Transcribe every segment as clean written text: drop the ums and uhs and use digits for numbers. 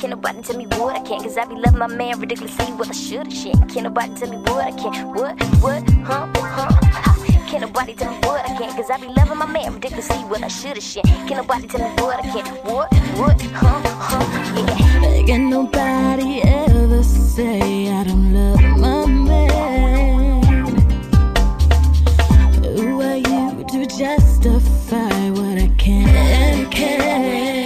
Can't nobody tell me what I can't, cause I be loving my man ridiculously. Well, I shoulda shit. Can't nobody tell me what I can't. What, huh? Can't nobody tell me what I can't, cause I be loving my man ridiculously. Well, I shoulda shit. Can't nobody tell me what I can't. What, huh, yeah. Can nobody ever say I don't love my man? Who are you to justify what I can and can't?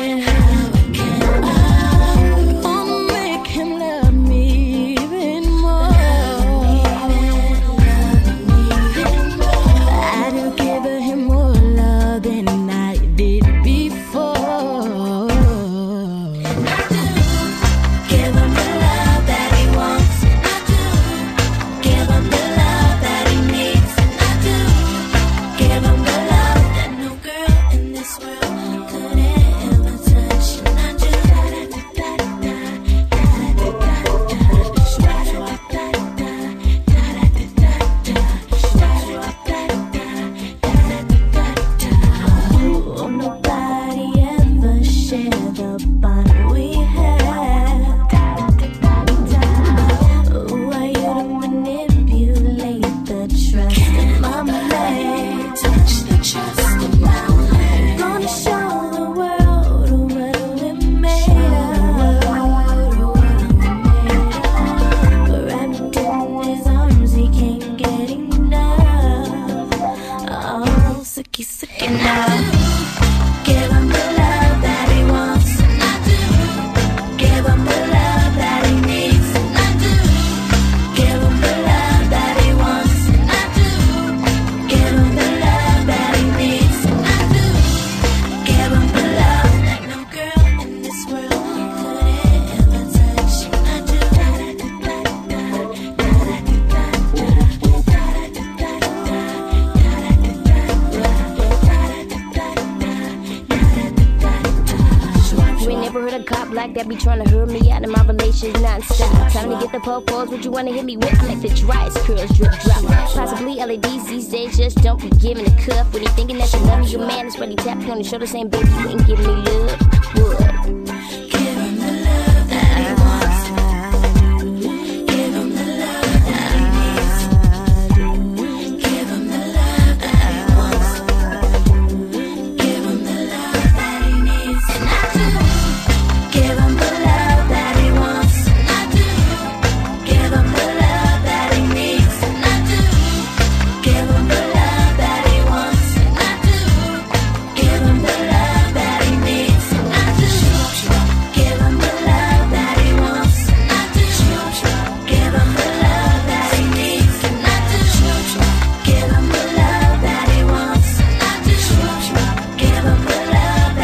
Like that be trying to hurt me out of my relations non-stop. Time to get the po-pos, what you wanna hit me with? I like the driest curls, drip drop. Possibly LEDs these days just don't be giving a cuff. When you thinking that you love me, your man is ready tapping on your shoulder saying, baby, you ain't giving me love. What?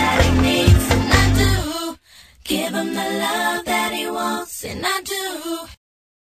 Give him the love that he wants, and I do.